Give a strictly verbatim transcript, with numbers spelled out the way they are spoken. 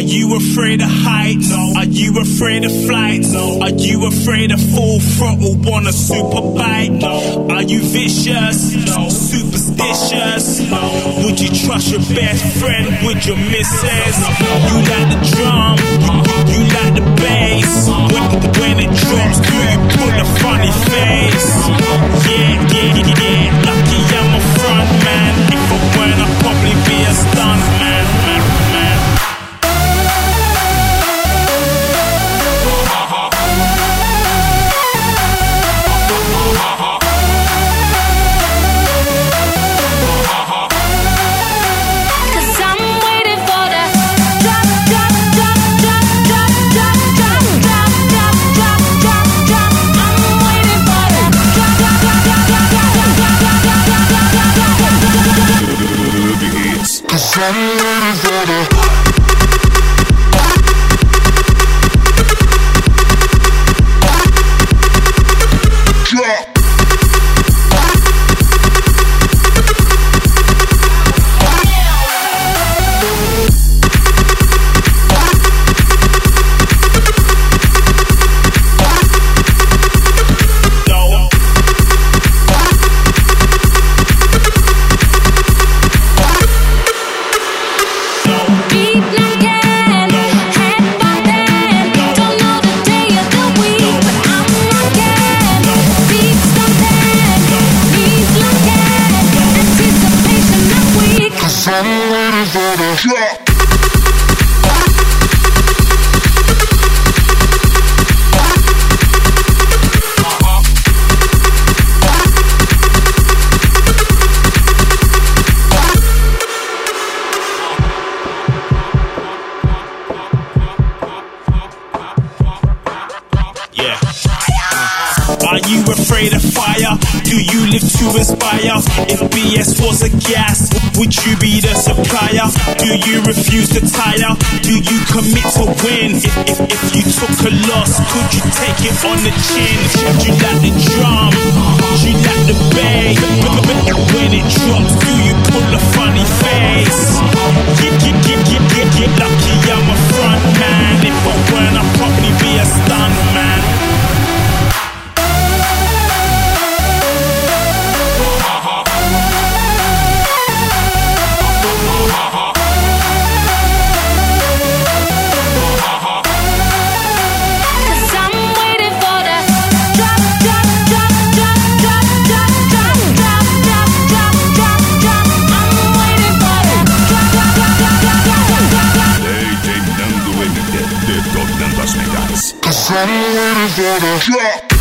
Are you afraid of heights? No. Are you afraid of flights? No. Are you afraid of full throttle on a super bike? No. Are you vicious? No. Superstitious? No. Would you trust your best friend with your missus? You like the drum, you, you like the bass. When, when it drops, do you put a funny face? Yeah, yeah, yeah, yeah. Lucky I'm a front man. If I weren't, I'd probably be a stunt man, man, man. I'm ready for the drop. I'm ready for the drop. Yeah. Are you afraid of fire? Do you live to inspire? If B S was a gas, would you be the supplier? Do you refuse to tire? Do you commit to win? If, if, if you took a loss, could you take it on the chin? Do you like the drum? Do you like the bass? When it drops, do you pull a funny face? Get, get, get, get, get, get lucky I'm a front man. If I weren't, I'd probably be a stunt man. I'm ready for the drop.